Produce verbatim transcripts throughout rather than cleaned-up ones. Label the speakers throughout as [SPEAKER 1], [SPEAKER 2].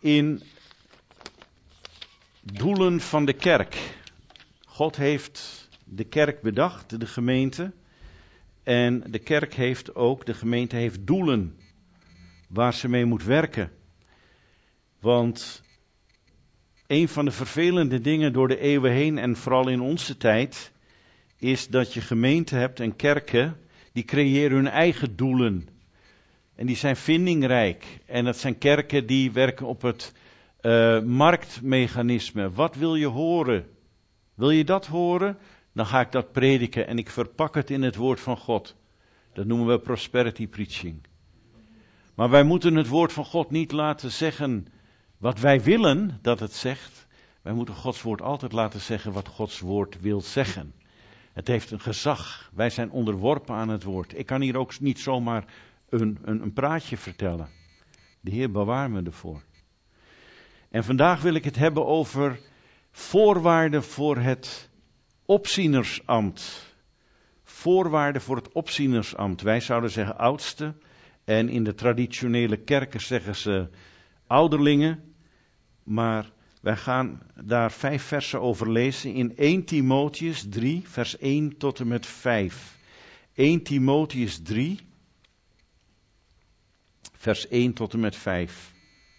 [SPEAKER 1] in doelen van de kerk. God heeft de kerk bedacht, de gemeente. En de kerk heeft ook, de gemeente heeft doelen waar ze mee moet werken. Want een van de vervelende dingen door de eeuwen heen en vooral in onze tijd is dat je gemeenten hebt en kerken die creëren hun eigen doelen. En die zijn vindingrijk. En dat zijn kerken die werken op het uh, marktmechanisme. Wat wil je horen? Wil je dat horen? Dan ga ik dat prediken en ik verpak het in het woord van God. Dat noemen we prosperity preaching. Maar wij moeten het woord van God niet laten zeggen wat wij willen dat het zegt. Wij moeten Gods woord altijd laten zeggen wat Gods woord wil zeggen. Het heeft een gezag. Wij zijn onderworpen aan het woord. Ik kan hier ook niet zomaar een, een, een praatje vertellen. De Heer bewaar me ervoor. En vandaag wil ik het hebben over voorwaarden voor het opzienersambt. Voorwaarden voor het opzienersambt. Wij zouden zeggen oudste. En in de traditionele kerken zeggen ze ouderlingen. Maar wij gaan daar vijf versen over lezen in Eerste Timotheüs drie, vers één tot en met vijf. Eerste Timotheüs drie, vers één tot en met vijf.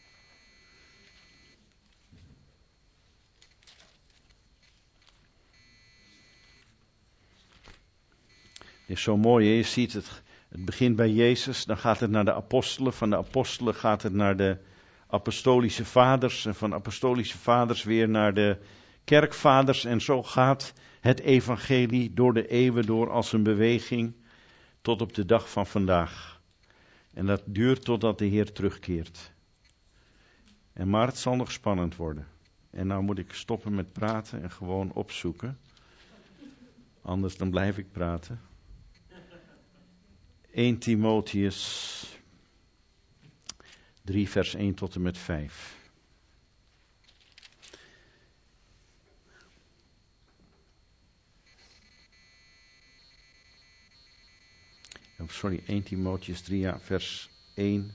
[SPEAKER 1] Het is zo mooi, hè? Je ziet het, het begint bij Jezus, dan gaat het naar de apostelen, van de apostelen gaat het naar de apostolische vaders en van apostolische vaders weer naar de kerkvaders en zo gaat het evangelie door de eeuwen door als een beweging tot op de dag van vandaag. En dat duurt totdat de Heer terugkeert. En maar het zal nog spannend worden. En nou moet ik stoppen met praten en gewoon opzoeken. Anders dan blijf ik praten. Eerste Timotheüs drie vers één tot en met vijf. Oh, sorry, Eerste Timotheüs drie, ja, vers één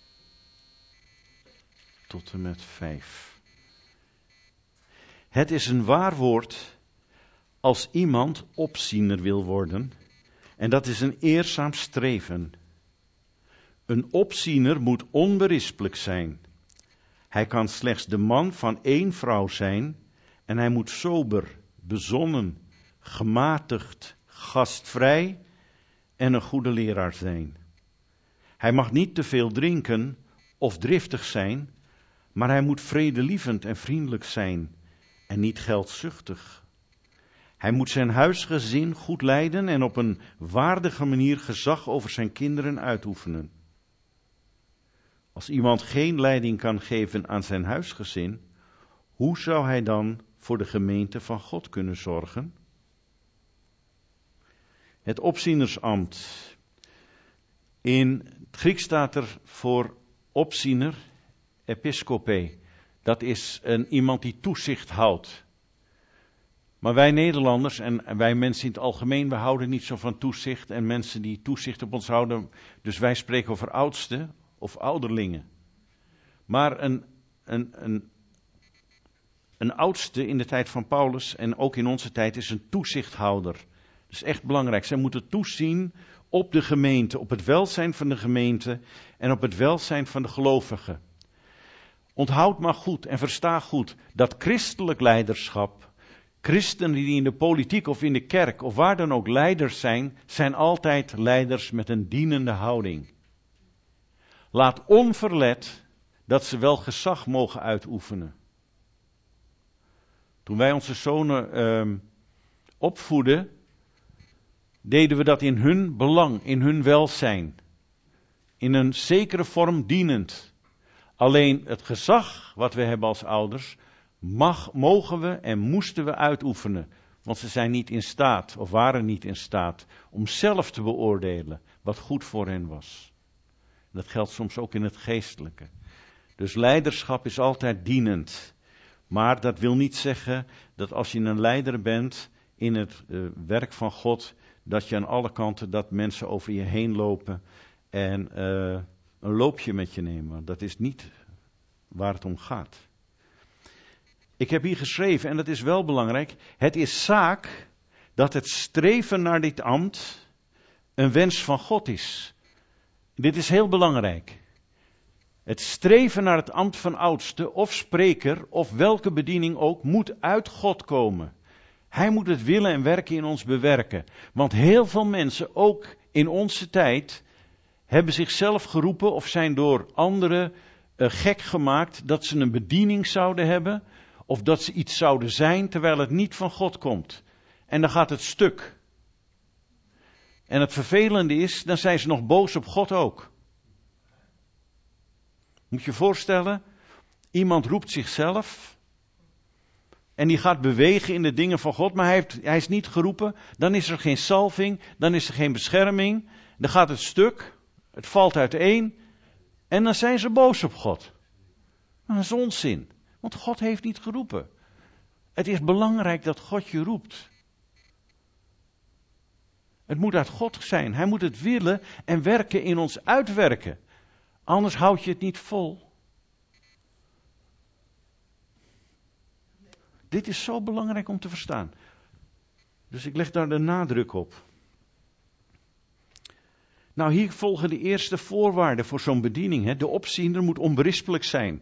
[SPEAKER 1] tot en met vijf. Het is een waar woord als iemand opziener wil worden, en dat is een eerzaam streven. Een opziener moet onberispelijk zijn. Hij kan slechts de man van één vrouw zijn en hij moet sober, bezonnen, gematigd, gastvrij en een goede leraar zijn. Hij mag niet te veel drinken of driftig zijn, maar hij moet vredelievend en vriendelijk zijn en niet geldzuchtig. Hij moet zijn huisgezin goed leiden en op een waardige manier gezag over zijn kinderen uitoefenen. Als iemand geen leiding kan geven aan zijn huisgezin, hoe zou hij dan voor de gemeente van God kunnen zorgen? Het opzienersambt. In het Grieks staat er voor opziener, episkope. Dat is een, iemand die toezicht houdt. Maar wij Nederlanders en wij mensen in het algemeen, we houden niet zo van toezicht en mensen die toezicht op ons houden. Dus wij spreken over oudsten of ouderlingen. Maar een, een, een, een oudste in de tijd van Paulus en ook in onze tijd is een toezichthouder. Dat is echt belangrijk. Zij moeten toezien op de gemeente, op het welzijn van de gemeente en op het welzijn van de gelovigen. Onthoud maar goed en versta goed dat christelijk leiderschap, christenen die in de politiek of in de kerk of waar dan ook leiders zijn, zijn altijd leiders met een dienende houding. Laat onverlet dat ze wel gezag mogen uitoefenen. Toen wij onze zonen uh, opvoeden, deden we dat in hun belang, in hun welzijn. In een zekere vorm dienend. Alleen het gezag wat we hebben als ouders, mag, mogen we en moesten we uitoefenen. Want ze zijn niet in staat, of waren niet in staat, om zelf te beoordelen wat goed voor hen was. Dat geldt soms ook in het geestelijke. Dus leiderschap is altijd dienend. Maar dat wil niet zeggen dat als je een leider bent in het uh, werk van God, dat je aan alle kanten dat mensen over je heen lopen en uh, een loopje met je nemen. Dat is niet waar het om gaat. Ik heb hier geschreven, en dat is wel belangrijk, het is zaak dat het streven naar dit ambt een wens van God is. Dit is heel belangrijk. Het streven naar het ambt van oudste of spreker of welke bediening ook moet uit God komen. Hij moet het willen en werken in ons bewerken. Want heel veel mensen, ook in onze tijd, hebben zichzelf geroepen of zijn door anderen uh, gek gemaakt dat ze een bediening zouden hebben of dat ze iets zouden zijn terwijl het niet van God komt. En dan gaat het stuk. En het vervelende is, dan zijn ze nog boos op God ook. Moet je je voorstellen, iemand roept zichzelf en die gaat bewegen in de dingen van God, maar hij, heeft, hij is niet geroepen. Dan is er geen salving, dan is er geen bescherming. Dan gaat het stuk, het valt uiteen en dan zijn ze boos op God. Dat is onzin, want God heeft niet geroepen. Het is belangrijk dat God je roept. Het moet uit God zijn. Hij moet het willen en werken in ons uitwerken. Anders houd je het niet vol. Dit is zo belangrijk om te verstaan. Dus ik leg daar de nadruk op. Nou, hier volgen de eerste voorwaarden voor zo'n bediening. Hè. De opziener moet onberispelijk zijn.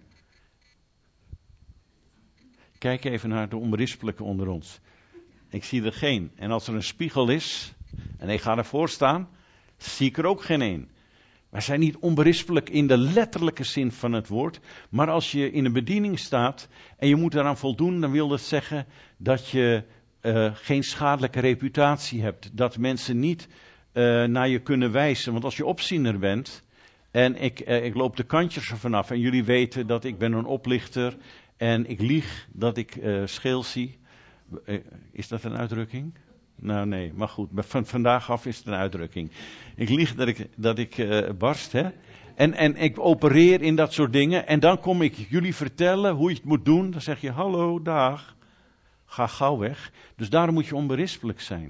[SPEAKER 1] Kijk even naar de onberispelijke onder ons. Ik zie er geen. En als er een spiegel is, en ik ga ervoor staan, zie ik er ook geen een. Wij zijn niet onberispelijk in de letterlijke zin van het woord. Maar als je in een bediening staat en je moet daaraan voldoen, dan wil dat zeggen dat je uh, geen schadelijke reputatie hebt. Dat mensen niet uh, naar je kunnen wijzen. Want als je opziener bent en ik, uh, ik loop de kantjes er vanaf en jullie weten dat ik ben een oplichter en ik lieg dat ik uh, scheel zie. Uh, is dat een uitdrukking? Nou nee, maar goed, van vandaag af is het een uitdrukking. Ik lieg dat ik, dat ik uh, barst, hè. En, en ik opereer in dat soort dingen. En dan kom ik jullie vertellen hoe je het moet doen. Dan zeg je, hallo, dag. Ga gauw weg. Dus daarom moet je onberispelijk zijn.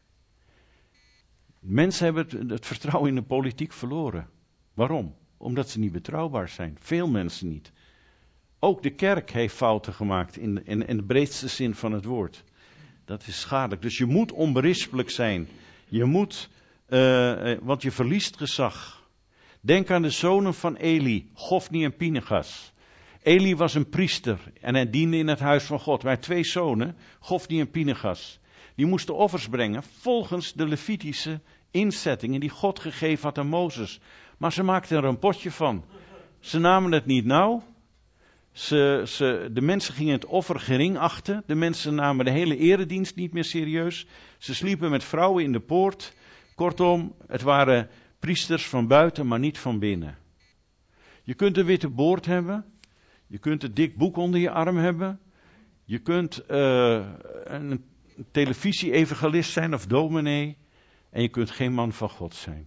[SPEAKER 1] Mensen hebben het, het vertrouwen in de politiek verloren. Waarom? Omdat ze niet betrouwbaar zijn. Veel mensen niet. Ook de kerk heeft fouten gemaakt in, in, in de breedste zin van het woord. Dat is schadelijk. Dus je moet onberispelijk zijn. Je moet, uh, want je verliest gezag. Denk aan de zonen van Eli, Hofni en Pinchas. Eli was een priester en hij diende in het huis van God. Wij twee zonen, Hofni en Pinchas. Die moesten offers brengen volgens de Levitische inzettingen die God gegeven had aan Mozes. Maar ze maakten er een potje van. Ze namen het niet nauw. Ze, ze, de mensen gingen het offer gering achten. De mensen namen de hele eredienst niet meer serieus. Ze sliepen met vrouwen in de poort. Kortom, het waren priesters van buiten, maar niet van binnen. Je kunt een witte boord hebben. Je kunt een dik boek onder je arm hebben. Je kunt uh, een televisie-evangelist zijn of dominee. En je kunt geen man van God zijn.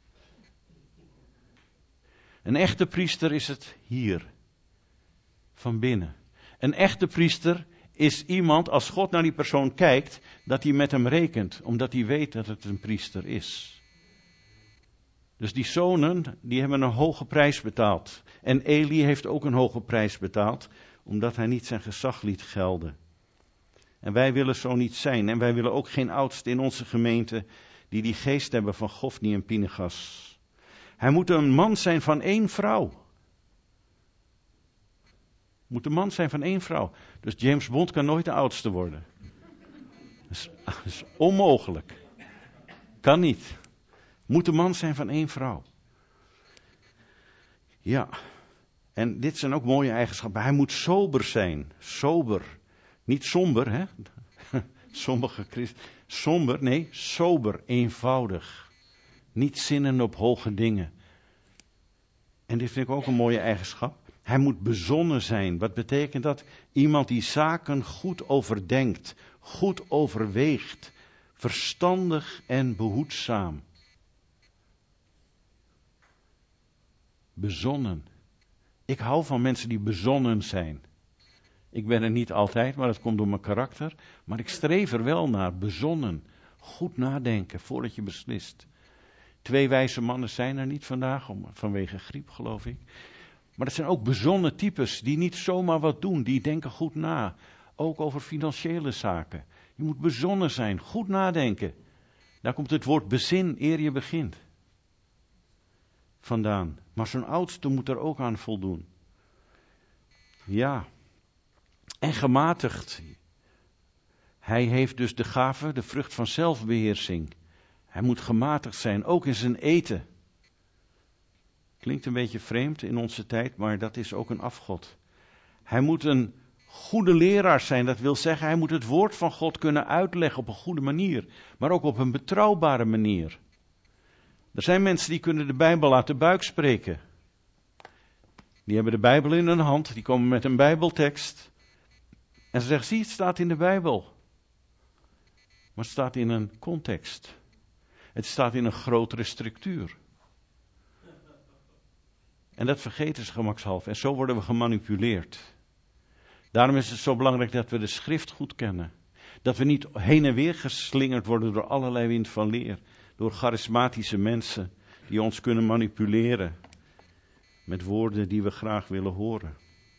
[SPEAKER 1] Een echte priester is het hier. Van binnen. Een echte priester is iemand, als God naar die persoon kijkt, dat hij met hem rekent, omdat hij weet dat het een priester is. Dus die zonen, die hebben een hoge prijs betaald. En Eli heeft ook een hoge prijs betaald, omdat hij niet zijn gezag liet gelden. En wij willen zo niet zijn. En wij willen ook geen oudste in onze gemeente die die geest hebben van Hofni en Pinchas. Hij moet een man zijn van één vrouw. Moet een man zijn van één vrouw. Dus James Bond kan nooit de oudste worden. Dat is, dat is onmogelijk. Kan niet. Moet een man zijn van één vrouw. Ja. En dit zijn ook mooie eigenschappen. Hij moet sober zijn. Sober. Niet somber, hè. Sommige christen. Somber, nee, sober, eenvoudig. Niet zinnen op hoge dingen. En dit vind ik ook een mooie eigenschap. Hij moet bezonnen zijn. Wat betekent dat? Iemand die zaken goed overdenkt, goed overweegt, verstandig en behoedzaam. Bezonnen. Ik hou van mensen die bezonnen zijn. Ik ben er niet altijd, maar dat komt door mijn karakter. Maar ik streef er wel naar, bezonnen. Goed nadenken voordat je beslist. Twee wijze mannen zijn er niet vandaag, om, vanwege griep geloof ik. Maar dat zijn ook bezonnen types die niet zomaar wat doen. Die denken goed na. Ook over financiële zaken. Je moet bezonnen zijn, goed nadenken. Daar komt het woord bezin eer je begint vandaan. Maar zo'n oudste moet er ook aan voldoen. Ja. En gematigd. Hij heeft dus de gave, de vrucht van zelfbeheersing. Hij moet gematigd zijn, ook in zijn eten. Klinkt een beetje vreemd in onze tijd, maar dat is ook een afgod. Hij moet een goede leraar zijn, dat wil zeggen, hij moet het woord van God kunnen uitleggen op een goede manier, maar ook op een betrouwbare manier. Er zijn mensen die kunnen de Bijbel uit de buik spreken. Die hebben de Bijbel in hun hand, die komen met een Bijbeltekst. En ze zeggen, zie, het staat in de Bijbel. Maar het staat in een context. Het staat in een grotere structuur. En dat vergeten ze gemakshalve. En zo worden we gemanipuleerd. Daarom is het zo belangrijk dat we de schrift goed kennen. Dat we niet heen en weer geslingerd worden door allerlei wind van leer. Door charismatische mensen die ons kunnen manipuleren. Met woorden die we graag willen horen.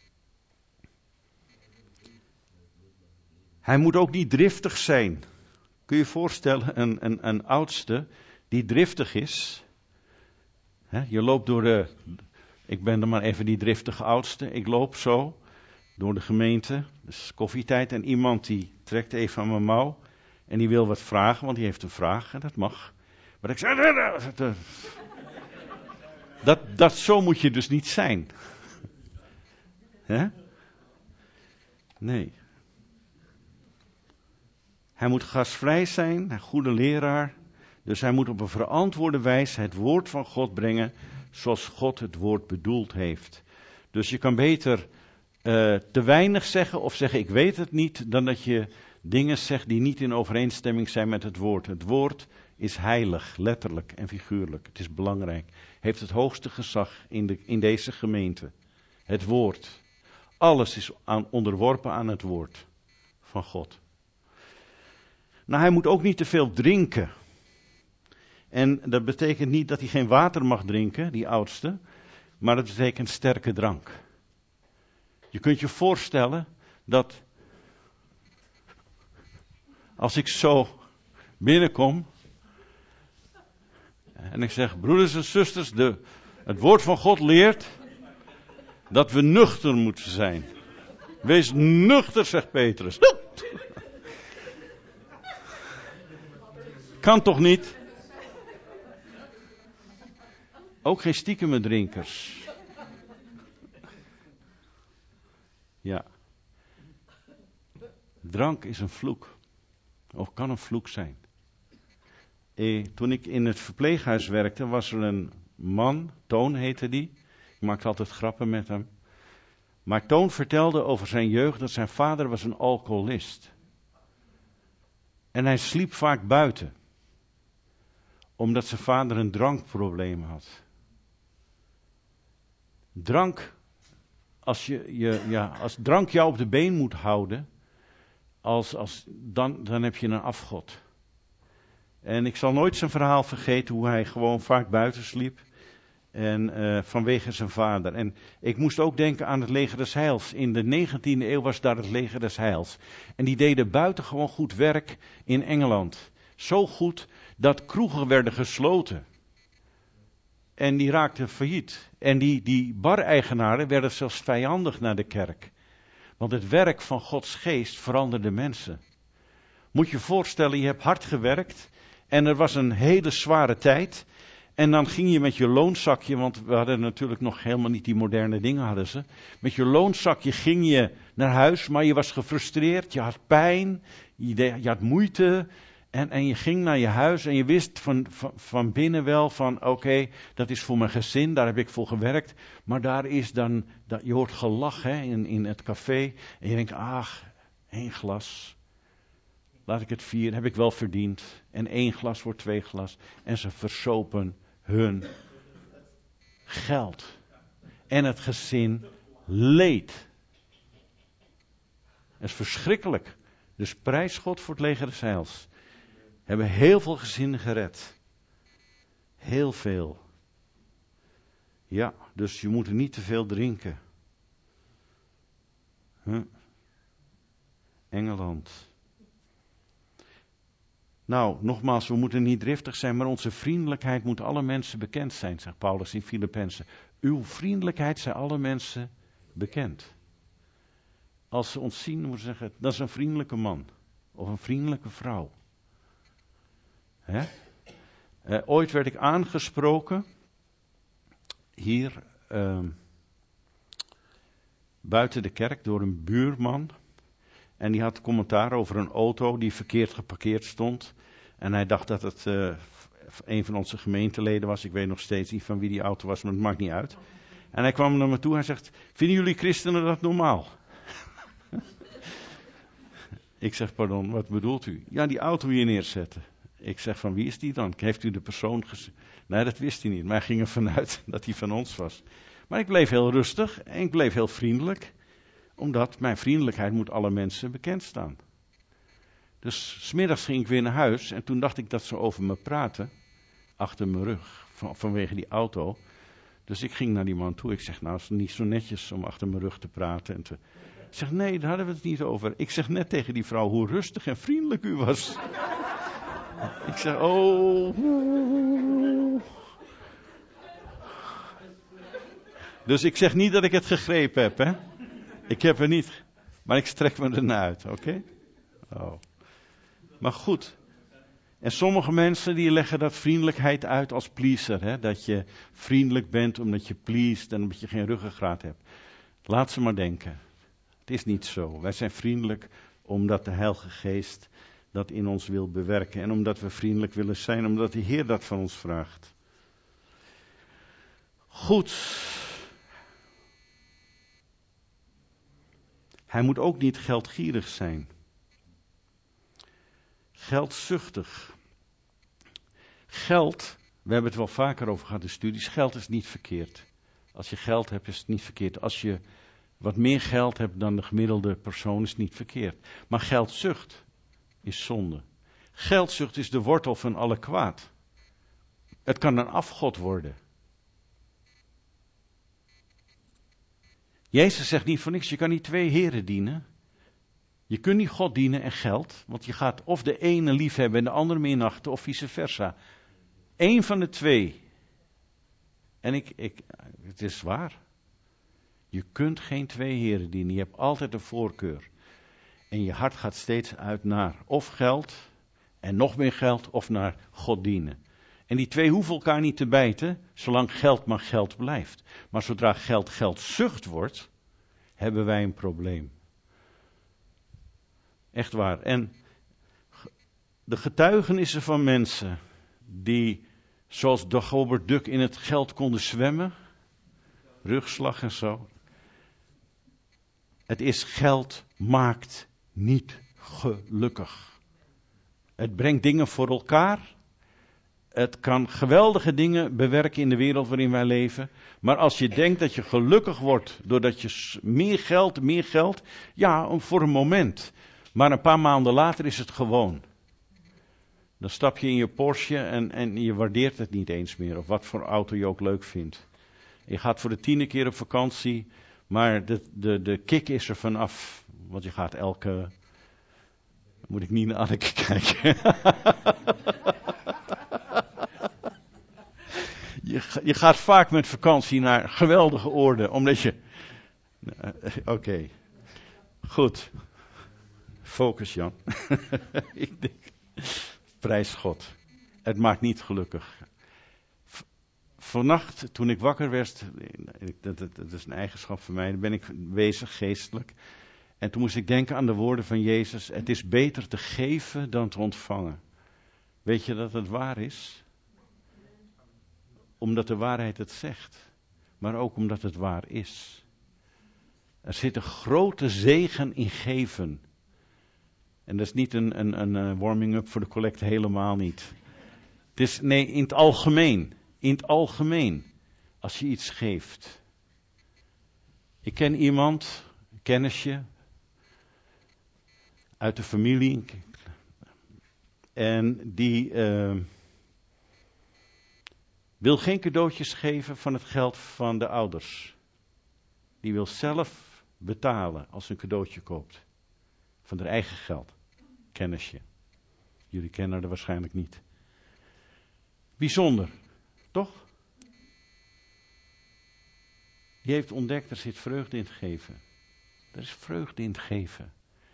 [SPEAKER 1] Hij moet ook niet driftig zijn. Kun je je voorstellen, een, een, een oudste die driftig is. He, je loopt door de... Ik ben dan maar even die driftige oudste. Ik loop zo door de gemeente. Dus koffietijd. En iemand die trekt even aan mijn mouw. En die wil wat vragen, want die heeft een vraag. En dat mag. Maar ik zeg... Dat, dat, zo moet je dus niet zijn. He? Nee. Hij moet gastvrij zijn, een goede leraar. Dus hij moet op een verantwoorde wijze het woord van God brengen zoals God het woord bedoeld heeft. Dus je kan beter uh, te weinig zeggen of zeggen ik weet het niet, dan dat je dingen zegt die niet in overeenstemming zijn met het woord. Het woord is heilig, letterlijk en figuurlijk. Het is belangrijk. Heeft het hoogste gezag in, de, in deze gemeente. Het woord. Alles is aan, onderworpen aan het woord van God. Nou, hij moet ook niet te veel drinken. En dat betekent niet dat hij geen water mag drinken, die oudste. Maar dat betekent sterke drank. Je kunt je voorstellen dat als ik zo binnenkom en ik zeg, broeders en zusters, de, het woord van God leert dat we nuchter moeten zijn. Wees nuchter, zegt Petrus. Kan toch niet? Ook geen stiekeme drinkers. Ja. Drank is een vloek. Of kan een vloek zijn. Eh, toen ik in het verpleeghuis werkte, was er een man, Toon heette die. Ik maakte altijd grappen met hem. Maar Toon vertelde over zijn jeugd dat zijn vader was een alcoholist. En hij sliep vaak buiten. Omdat zijn vader een drankprobleem had. Drank, als, je, je, ja, als drank jou op de been moet houden, als, als, dan, dan heb je een afgod. En ik zal nooit zijn verhaal vergeten hoe hij gewoon vaak buiten sliep. En uh, vanwege zijn vader. En ik moest ook denken aan het leger des Heils. In de negentiende eeuw was daar het leger des Heils. En die deden buitengewoon goed werk in Engeland. Zo goed dat kroegen werden gesloten. En die raakten failliet. En die, die bar-eigenaren werden zelfs vijandig naar de kerk. Want het werk van Gods geest veranderde mensen. Moet je je voorstellen, je hebt hard gewerkt. En er was een hele zware tijd. En dan ging je met je loonzakje, want we hadden natuurlijk nog helemaal niet die moderne dingen hadden ze. Met je loonzakje ging je naar huis, maar je was gefrustreerd, je had pijn, je, de, je had moeite. En, en je ging naar je huis en je wist van, van, van binnen wel van oké, okay, dat is voor mijn gezin, daar heb ik voor gewerkt. Maar daar is dan, dat, je hoort gelach hè, in, in het café. En je denkt, ach, één glas. Laat ik het vieren, heb ik wel verdiend. En één glas wordt twee glas. En ze versopen hun geld. En het gezin leed. Dat is verschrikkelijk. Dus prijs God voor het leger des Heils. Hebben heel veel gezinnen gered. Heel veel. Ja, dus je moet er niet te veel drinken. Huh? Engeland. Nou, nogmaals, we moeten niet driftig zijn, maar onze vriendelijkheid moet alle mensen bekend zijn, zegt Paulus in Filippenzen. Uw vriendelijkheid zijn alle mensen bekend. Als ze ons zien, moeten ze zeggen, dat is een vriendelijke man. Of een vriendelijke vrouw. Hè? Uh, ooit werd ik aangesproken, hier uh, buiten de kerk, door een buurman. En die had commentaar over een auto die verkeerd geparkeerd stond. En hij dacht dat het uh, een van onze gemeenteleden was. Ik weet nog steeds niet van wie die auto was, maar het maakt niet uit. En hij kwam naar me toe en zegt, vinden jullie christenen dat normaal? Ik zeg, pardon, wat bedoelt u? Ja, die auto hier neerzetten. Ik zeg, van wie is die dan? Heeft u de persoon gezien? Nee, dat wist hij niet, maar hij ging ervan uit dat hij van ons was. Maar ik bleef heel rustig en ik bleef heel vriendelijk. Omdat mijn vriendelijkheid moet alle mensen bekend staan. Dus 's middags ging ik weer naar huis en toen dacht ik dat ze over me praten. Achter mijn rug, van, vanwege die auto. Dus ik ging naar die man toe. Ik zeg, nou, het is niet zo netjes om achter mijn rug te praten. En te... Ik zeg, nee, daar hadden we het niet over. Ik zeg net tegen die vrouw hoe rustig en vriendelijk u was. Ik zeg, oh. Dus ik zeg niet dat ik het gegrepen heb, hè. Ik heb er niet, maar ik strek me ernaar uit, oké? Okay? Oh. Maar goed. En sommige mensen die leggen dat vriendelijkheid uit als pleaser, hè? Dat je vriendelijk bent omdat je pleased en omdat je geen ruggengraat hebt. Laat ze maar denken. Het is niet zo. Wij zijn vriendelijk omdat de Heilige Geest dat in ons wil bewerken. En omdat we vriendelijk willen zijn, omdat de Heer dat van ons vraagt. Goed. Hij moet ook niet geldgierig zijn. Geldzuchtig. Geld, we hebben het wel vaker over gehad in studies, geld is niet verkeerd. Als je geld hebt is het niet verkeerd. Als je wat meer geld hebt dan de gemiddelde persoon is het niet verkeerd. Maar geldzucht is zonde. Geldzucht is de wortel van alle kwaad. Het kan een afgod worden. Jezus zegt niet voor niks, je kan niet twee heren dienen. Je kunt niet God dienen en geld, want je gaat of de ene lief hebben en de andere minachten, of vice versa. Eén van de twee. En ik, ik, het is waar. Je kunt geen twee heren dienen, je hebt altijd een voorkeur. En je hart gaat steeds uit naar of geld, en nog meer geld, of naar God dienen. En die twee hoeven elkaar niet te bijten, zolang geld maar geld blijft. Maar zodra geld geldzucht wordt, hebben wij een probleem. Echt waar. En de getuigenissen van mensen die, zoals Dagobert Duck, in het geld konden zwemmen, rugslag en zo. Het is geld maakt niet gelukkig. Het brengt dingen voor elkaar. Het kan geweldige dingen bewerken in de wereld waarin wij leven. Maar als je denkt dat je gelukkig wordt doordat je meer geld, meer geld. Ja, voor een moment. Maar een paar maanden later is het gewoon. Dan stap je in je Porsche en, en je waardeert het niet eens meer. Of wat voor auto je ook leuk vindt. Je gaat voor de tiende keer op vakantie. Maar de, de, de kick is er vanaf. Want je gaat elke... Moet ik niet naar Anneke kijken. je, je gaat vaak met vakantie naar geweldige oorden. Omdat je... Oké. Okay. Goed. Focus, Jan. Ik denk... Prijs God. Het maakt niet gelukkig. V- Vannacht, toen ik wakker werd... Dat, dat, dat is een eigenschap van mij. Dan ben ik bezig geestelijk. En toen moest ik denken aan de woorden van Jezus. Het is beter te geven dan te ontvangen. Weet je dat het waar is? Omdat de waarheid het zegt. Maar ook omdat het waar is. Er zit een grote zegen in geven. En dat is niet een, een, een warming-up voor de collecte, helemaal niet. Het is, nee, in het algemeen. In het algemeen. Als je iets geeft. Ik ken iemand, een kennisje, uit de familie. En die, uh, wil geen cadeautjes geven van het geld van de ouders. Die wil zelf betalen als ze een cadeautje koopt. Van haar eigen geld. Kennisje. Jullie kennen haar waarschijnlijk niet. Bijzonder, toch? Die heeft ontdekt, er zit vreugde in het geven. Er is vreugde in het geven.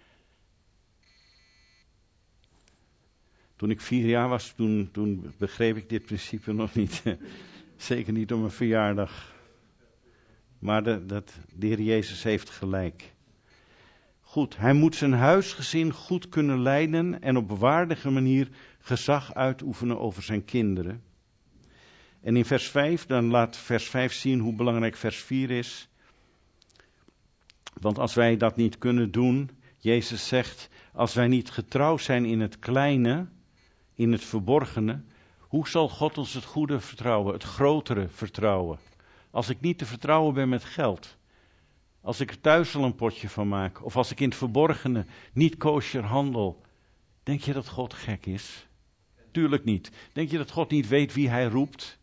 [SPEAKER 1] Toen ik vier jaar was, toen, toen begreep ik dit principe nog niet. Zeker niet op mijn verjaardag. Maar de, dat, de Heer Jezus heeft gelijk. Goed, hij moet zijn huisgezin goed kunnen leiden en op waardige manier gezag uitoefenen over zijn kinderen. En in vers vijf, dan laat vers vijf zien hoe belangrijk vers vier is. Want als wij dat niet kunnen doen, Jezus zegt, als wij niet getrouw zijn in het kleine, in het verborgene, hoe zal God ons het goede vertrouwen, het grotere vertrouwen? Als ik niet te vertrouwen ben met geld, als ik er thuis al een potje van maak, of als ik in het verborgene niet kosher handel, denk je dat God gek is? Tuurlijk niet. Denk je dat God niet weet wie hij roept?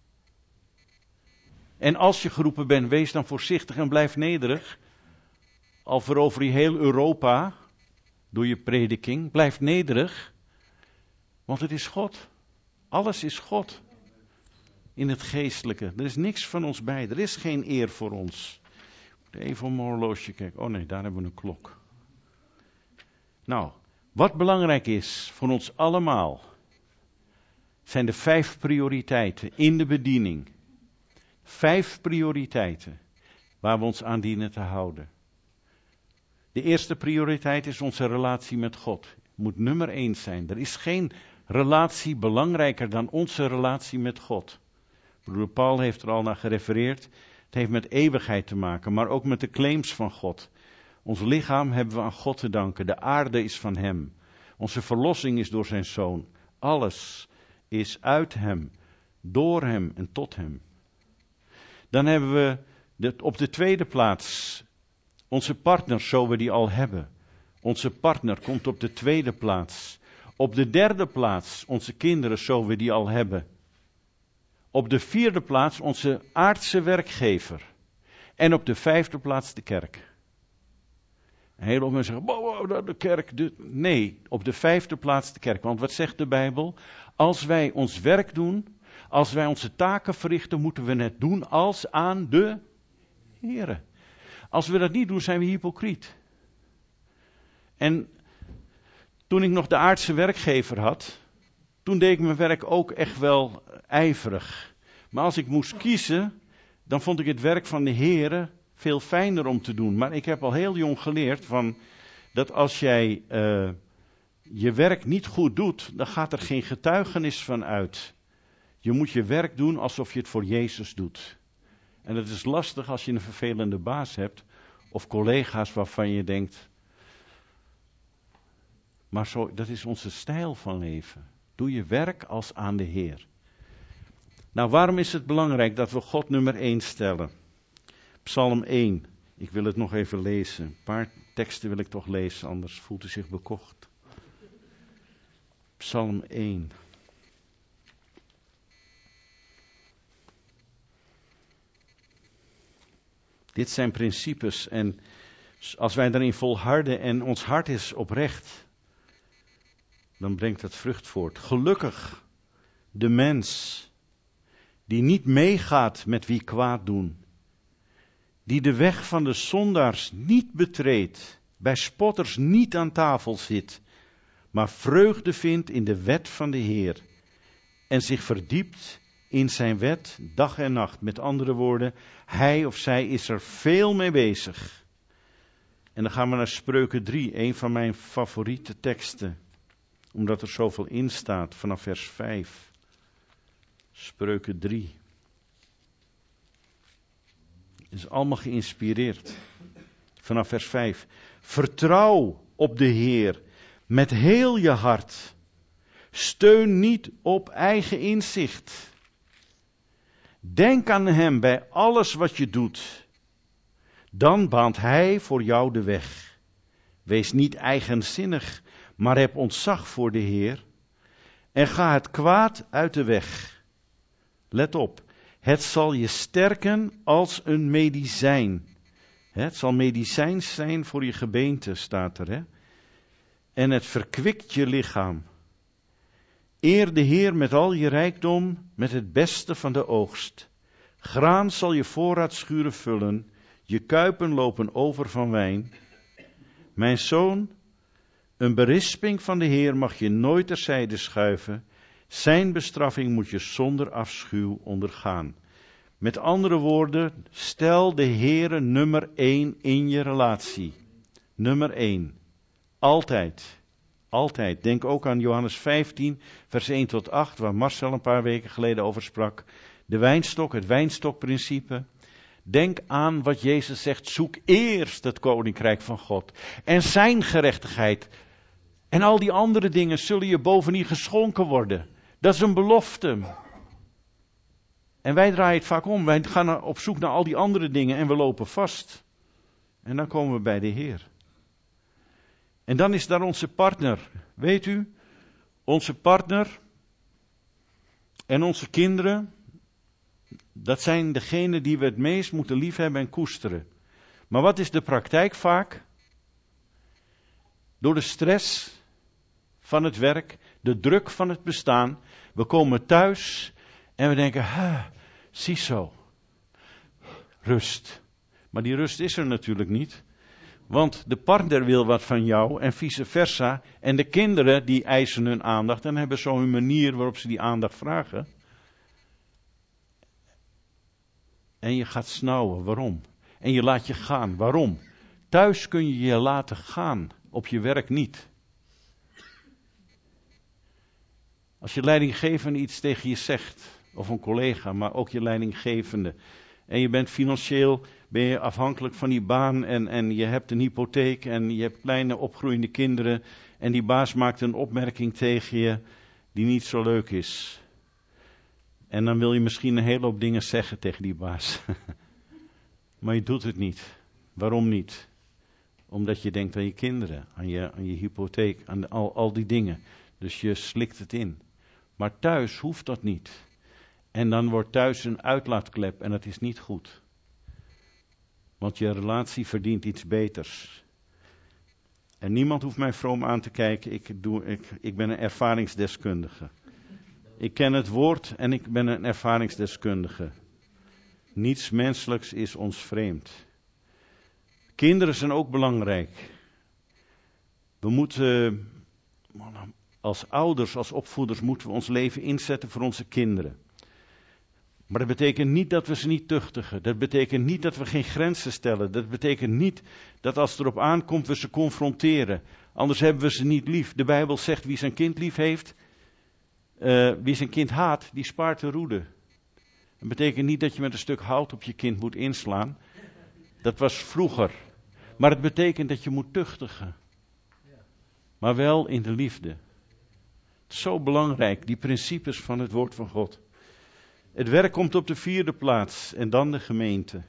[SPEAKER 1] En als je geroepen bent, wees dan voorzichtig en blijf nederig. Al verover je heel Europa, door je prediking, blijf nederig. Want het is God. Alles is God. In het geestelijke. Er is niks van ons bij. Er is geen eer voor ons. Even op mijn horloge kijken. Oh nee, daar hebben we een klok. Nou, wat belangrijk is voor ons allemaal, zijn de vijf prioriteiten in de bediening. Vijf prioriteiten waar we ons aan dienen te houden. De eerste prioriteit is onze relatie met God. Het moet nummer één zijn. Er is geen relatie belangrijker dan onze relatie met God. Broeder Paul heeft er al naar gerefereerd. Het heeft met eeuwigheid te maken, maar ook met de claims van God. Ons lichaam hebben we aan God te danken. De aarde is van Hem. Onze verlossing is door zijn Zoon. Alles is uit Hem, door Hem en tot Hem. Dan hebben we de, op de tweede plaats onze partner, zo we die al hebben. Onze partner komt op de tweede plaats. Op de derde plaats onze kinderen, zo we die al hebben. Op de vierde plaats onze aardse werkgever. En op de vijfde plaats de kerk. Een hele hoop mensen zeggen, wow, wow, de kerk. De... Nee, op de vijfde plaats de kerk. Want wat zegt de Bijbel? Als wij ons werk doen, als wij onze taken verrichten, moeten we het doen als aan de Here. Als we dat niet doen, zijn we hypocriet. En toen ik nog de aardse werkgever had, toen deed ik mijn werk ook echt wel ijverig. Maar als ik moest kiezen, dan vond ik het werk van de Here veel fijner om te doen. Maar ik heb al heel jong geleerd van dat als jij uh, je werk niet goed doet, dan gaat er geen getuigenis van uit. Je moet je werk doen alsof je het voor Jezus doet. En het is lastig als je een vervelende baas hebt of collega's waarvan je denkt, maar zo, dat is onze stijl van leven. Doe je werk als aan de Heer. Nou, waarom is het belangrijk dat we God nummer één stellen? Psalm één. Ik wil het nog even lezen. Een paar teksten wil ik toch lezen, anders voelt u zich bekocht. Psalm één. Dit zijn principes en als wij daarin volharden en ons hart is oprecht, dan brengt het vrucht voort. Gelukkig de mens die niet meegaat met wie kwaad doen, die de weg van de zondaars niet betreedt, bij spotters niet aan tafel zit, maar vreugde vindt in de wet van de Heer en zich verdiept in zijn wet dag en nacht. Met andere woorden, hij of zij is er veel mee bezig. En dan gaan we naar Spreuken drie, een van mijn favoriete teksten, omdat er zoveel in staat vanaf vers vijf. Spreuken drie. Het is allemaal geïnspireerd. Vanaf vers vijf. Vertrouw op de Heer met heel je hart. Steun niet op eigen inzicht. Denk aan Hem bij alles wat je doet. Dan baant Hij voor jou de weg. Wees niet eigenzinnig, maar heb ontzag voor de Heer. En ga het kwaad uit de weg. Let op, Het zal je sterken als een medicijn. Het zal medicijn zijn voor je gebeente, staat er. Hè? En het verkwikt je lichaam. Eer de Heer met al je rijkdom, met het beste van de oogst. Graan zal je voorraadschuren vullen, je kuipen lopen over van wijn. Mijn zoon, een berisping van de Heer mag je nooit terzijde schuiven. Zijn bestraffing moet je zonder afschuw ondergaan. Met andere woorden, stel de Heere nummer één in je relatie. Nummer één. Altijd. Altijd. Denk ook aan Johannes vijftien, vers één tot acht, waar Marcel een paar weken geleden over sprak. De wijnstok, het wijnstokprincipe. Denk aan wat Jezus zegt, zoek eerst het koninkrijk van God en zijn gerechtigheid. En al die andere dingen zullen je bovendien geschonken worden. Dat is een belofte. En wij draaien het vaak om. Wij gaan op zoek naar al die andere dingen en we lopen vast. En dan komen we bij de Heer. En dan is daar onze partner. Weet u, onze partner en onze kinderen, dat zijn degenen die we het meest moeten liefhebben en koesteren. Maar wat is de praktijk vaak? Door de stress van het werk, de druk van het bestaan. We komen thuis en we denken, ah, ziezo, rust. Maar die rust is er natuurlijk niet. Want de partner wil wat van jou en vice versa. En de kinderen die eisen hun aandacht en hebben zo hun manier waarop ze die aandacht vragen. En je gaat snauwen, waarom? En je laat je gaan, waarom? Thuis kun je je laten gaan, op je werk niet. Als je leidinggevende iets tegen je zegt, of een collega, maar ook je leidinggevende. En je bent financieel, ben je afhankelijk van die baan en, en je hebt een hypotheek en je hebt kleine opgroeiende kinderen. En die baas maakt een opmerking tegen je die niet zo leuk is. En dan wil je misschien een hele hoop dingen zeggen tegen die baas. Maar je doet het niet. Waarom niet? Omdat je denkt aan je kinderen, aan je, aan je hypotheek, aan al, al die dingen. Dus je slikt het in. Maar thuis hoeft dat niet. En dan wordt thuis een uitlaatklep en dat is niet goed. Want je relatie verdient iets beters. En niemand hoeft mij vroom aan te kijken. Ik, doe, ik, ik ben een ervaringsdeskundige. Ik ken het woord en ik ben een ervaringsdeskundige. Niets menselijks is ons vreemd. Kinderen zijn ook belangrijk. We moeten, als ouders, als opvoeders, moeten we ons leven inzetten voor onze kinderen. Maar dat betekent niet dat we ze niet tuchtigen. Dat betekent niet dat we geen grenzen stellen. Dat betekent niet dat als het erop aankomt we ze confronteren. Anders hebben we ze niet lief. De Bijbel zegt wie zijn kind lief heeft, uh, wie zijn kind haat, die spaart de roede. Dat betekent niet dat je met een stuk hout op je kind moet inslaan. Dat was vroeger. Maar het betekent dat je moet tuchtigen. Maar wel in de liefde. Het is zo belangrijk, die principes van het woord van God. Het werk komt op de vierde plaats en dan de gemeente.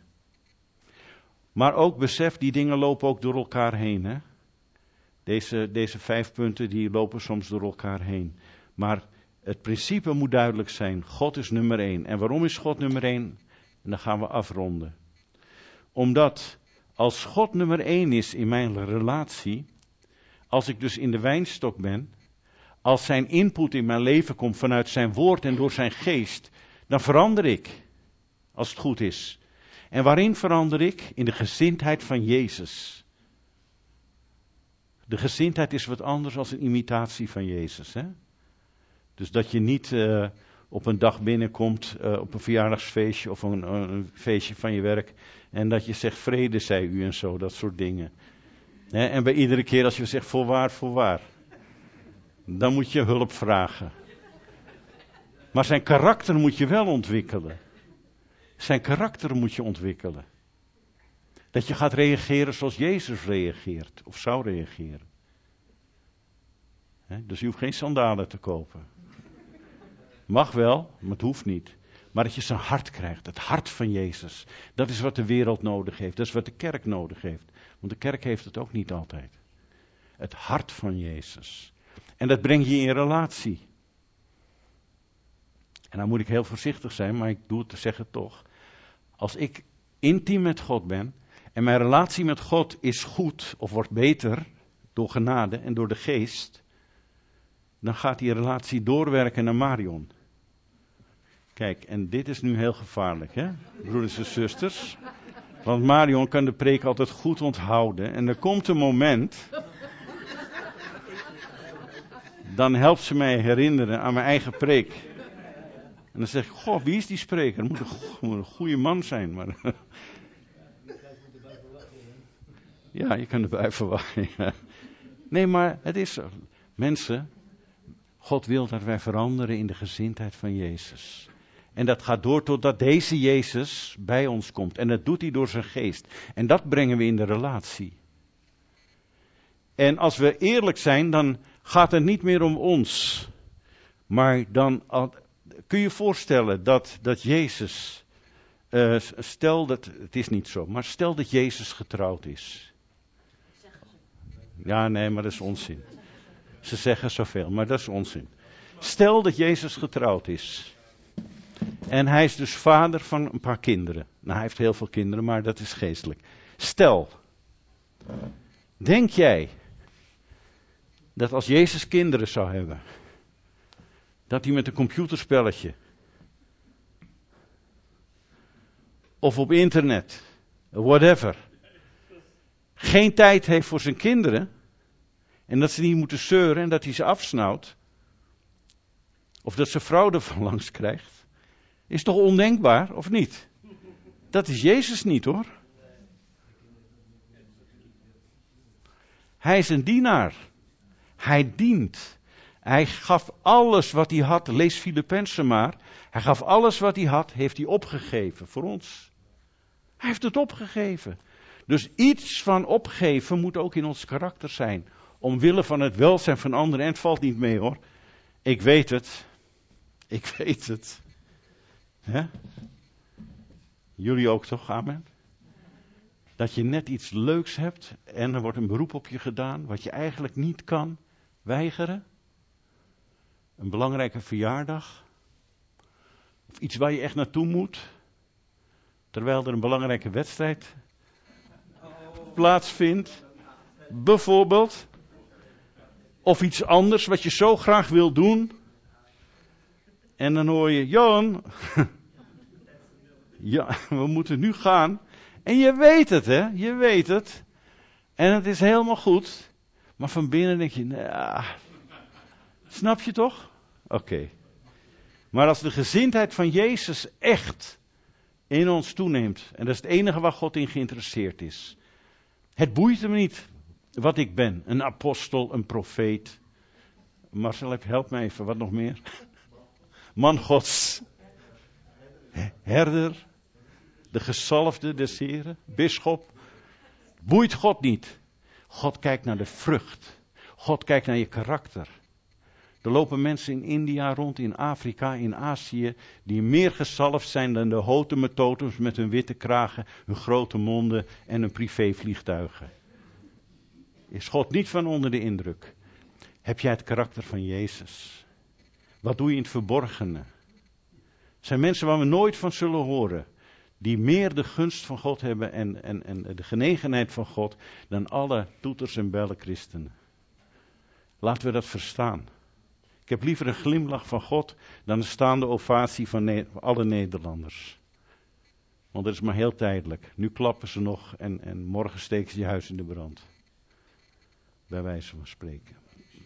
[SPEAKER 1] Maar ook besef, die dingen lopen ook door elkaar heen. Hè? Deze, deze vijf punten die lopen soms door elkaar heen. Maar het principe moet duidelijk zijn. God is nummer één. En waarom is God nummer één? En dan gaan we afronden. Omdat als God nummer één is in mijn relatie, als ik dus in de wijnstok ben, als zijn input in mijn leven komt vanuit zijn woord en door zijn geest, dan verander ik, als het goed is. En waarin verander ik? In de gezindheid van Jezus. De gezindheid is wat anders dan een imitatie van Jezus. Hè? Dus dat je niet uh, op een dag binnenkomt, uh, op een verjaardagsfeestje of een, een feestje van je werk, en dat je zegt vrede zij u en zo, dat soort dingen. Hè? En bij iedere keer als je zegt voorwaar, voorwaar, dan moet je hulp vragen. Maar zijn karakter moet je wel ontwikkelen. Zijn karakter moet je ontwikkelen. Dat je gaat reageren zoals Jezus reageert. Of zou reageren. He, dus je hoeft geen sandalen te kopen. Mag wel, maar het hoeft niet. Maar dat je zijn hart krijgt. Het hart van Jezus. Dat is wat de wereld nodig heeft. Dat is wat de kerk nodig heeft. Want de kerk heeft het ook niet altijd. Het hart van Jezus. En dat breng je in relatie. En dan moet ik heel voorzichtig zijn, maar ik doe het te zeggen toch. Als ik intiem met God ben en mijn relatie met God is goed of wordt beter door genade en door de geest, dan gaat die relatie doorwerken naar Marion. Kijk, en dit is nu heel gevaarlijk, hè, broeders en zusters. Want Marion kan de preek altijd goed onthouden. En er komt een moment, dan helpt ze mij herinneren aan mijn eigen preek. En dan zeg ik, goh, wie is die spreker? Het moet een, moet een goede man zijn. Maar ja, je kan erbij verwachten. Ja. Nee, maar het is zo. Mensen, God wil dat wij veranderen in de gezindheid van Jezus. En dat gaat door totdat deze Jezus bij ons komt. En dat doet hij door zijn geest. En dat brengen we in de relatie. En als we eerlijk zijn, dan gaat het niet meer om ons. Maar dan kun je je voorstellen dat, dat Jezus, uh, stel dat, het is niet zo, maar stel dat Jezus getrouwd is. Ja, nee, maar dat is onzin. Ze zeggen zoveel, maar dat is onzin. Stel dat Jezus getrouwd is. En hij is dus vader van een paar kinderen. Nou, hij heeft heel veel kinderen, maar dat is geestelijk. Stel, denk jij dat als Jezus kinderen zou hebben, dat hij met een computerspelletje of op internet, whatever, geen tijd heeft voor zijn kinderen en dat ze niet moeten zeuren en dat hij ze afsnauwt, of dat zijn vrouw ervan langs krijgt? Is toch ondenkbaar, of niet? Dat is Jezus niet, hoor. Hij is een dienaar. Hij dient. Hij gaf alles wat hij had. Lees Filippenzen maar. Hij gaf alles wat hij had, heeft hij opgegeven voor ons. Hij heeft het opgegeven. Dus iets van opgeven moet ook in ons karakter zijn. Omwille van het welzijn van anderen. En het valt niet mee, hoor. Ik weet het. Ik weet het. He? Jullie ook toch, amen? Dat je net iets leuks hebt en er wordt een beroep op je gedaan wat je eigenlijk niet kan weigeren. Een belangrijke verjaardag. Of iets waar je echt naartoe moet. Terwijl er een belangrijke wedstrijd plaatsvindt. Bijvoorbeeld. Of iets anders wat je zo graag wil doen. En dan hoor je, Johan, ja, we moeten nu gaan. En je weet het, hè, je weet het. En het is helemaal goed. Maar van binnen denk je, nou, snap je toch? Oké. Okay. Maar als de gezindheid van Jezus echt in ons toeneemt, en dat is het enige waar God in geïnteresseerd is. Het boeit hem niet wat ik ben, een apostel, een profeet. Marcel, help me even, wat nog meer? Man Gods, herder, de gezalfde des Heren, bisschop. Boeit God niet. God kijkt naar de vrucht. God kijkt naar je karakter. Er lopen mensen in India rond, in Afrika, in Azië, die meer gezalfd zijn dan de hotemetotems met hun witte kragen, hun grote monden en hun privévliegtuigen. Is God niet van onder de indruk? Heb jij het karakter van Jezus? Wat doe je in het verborgene? Het zijn mensen waar we nooit van zullen horen. Die meer de gunst van God hebben en, en, en de genegenheid van God dan alle toeters en bellen christenen. Laten we dat verstaan. Ik heb liever een glimlach van God dan een staande ovatie van ne- alle Nederlanders. Want dat is maar heel tijdelijk. Nu klappen ze nog en, en morgen steken ze je huis in de brand. Bij wijze van spreken.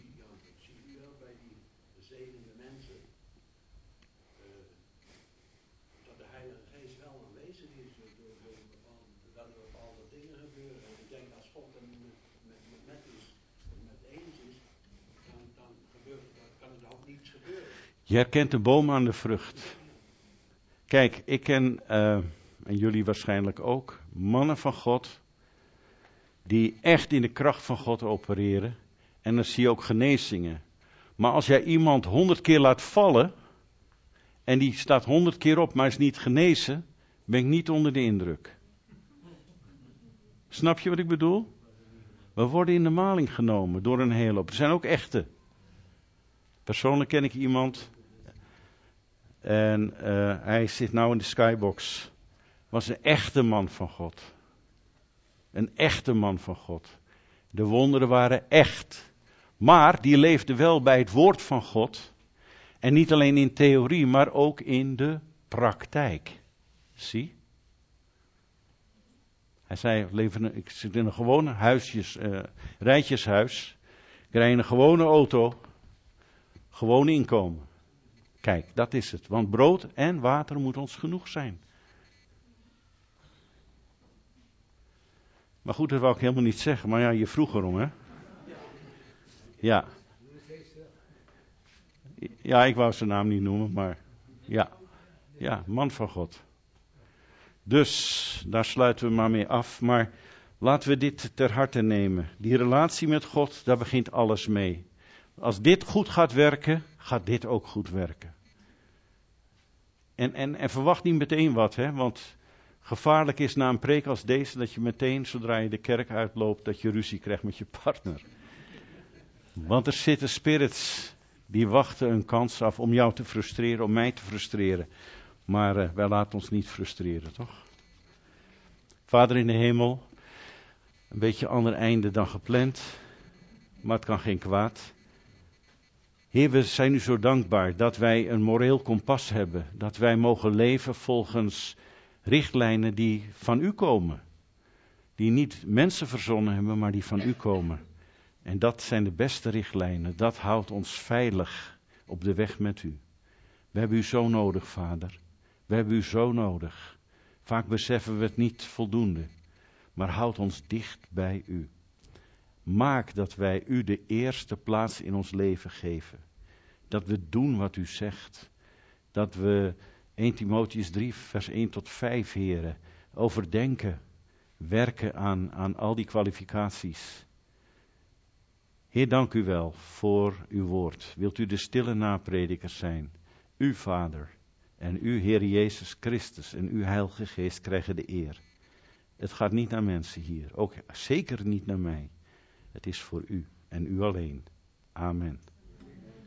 [SPEAKER 1] Je herkent de boom aan de vrucht. Kijk, ik ken, uh, en jullie waarschijnlijk ook, mannen van God, die echt in de kracht van God opereren. En dan zie je ook genezingen. Maar als jij iemand honderd keer laat vallen, en die staat honderd keer op, maar is niet genezen, ben ik niet onder de indruk. Snap je wat ik bedoel? We worden in de maling genomen door een hele hoop. Er zijn ook echte. Persoonlijk ken ik iemand. En uh, hij zit nou in de skybox. Was een echte man van God. Een echte man van God. De wonderen waren echt. Maar die leefde wel bij het woord van God. En niet alleen in theorie, maar ook in de praktijk. Zie? Hij zei, leven, ik zit in een gewone huisjes, uh, rijtjeshuis. Ik rijd in een gewone auto. Gewoon inkomen. Kijk, dat is het. Want brood en water moet ons genoeg zijn. Maar goed, dat wou ik helemaal niet zeggen. Maar ja, je vroeg erom, hè? Ja. Ja, ik wou zijn naam niet noemen, maar ja. Ja, man van God. Dus, daar sluiten we maar mee af. Maar laten we dit ter harte nemen. Die relatie met God, daar begint alles mee. Als dit goed gaat werken, gaat dit ook goed werken. En, en, en verwacht niet meteen wat, hè? Want gevaarlijk is na een preek als deze dat je meteen, zodra je de kerk uitloopt, dat je ruzie krijgt met je partner. Want er zitten spirits die wachten een kans af om jou te frustreren, om mij te frustreren. Maar uh, wij laten ons niet frustreren, toch? Vader in de hemel, een beetje ander einde dan gepland, maar het kan geen kwaad. Heer, we zijn u zo dankbaar dat wij een moreel kompas hebben. Dat wij mogen leven volgens richtlijnen die van u komen. Die niet mensen verzonnen hebben, maar die van u komen. En dat zijn de beste richtlijnen. Dat houdt ons veilig op de weg met u. We hebben u zo nodig, Vader. We hebben u zo nodig. Vaak beseffen we het niet voldoende. Maar houd ons dicht bij u. Maak dat wij u de eerste plaats in ons leven geven. Dat we doen wat u zegt. Dat we eerste Timotheüs drie vers één tot vijf, heren, overdenken. Werken aan, aan al die kwalificaties. Heer, dank u wel voor uw woord. Wilt u de stille napredikers zijn? U, Vader, en u, Heer Jezus Christus, en uw Heilige Geest krijgen de eer. Het gaat niet naar mensen hier, ook zeker niet naar mij. Het is voor u en u alleen. Amen.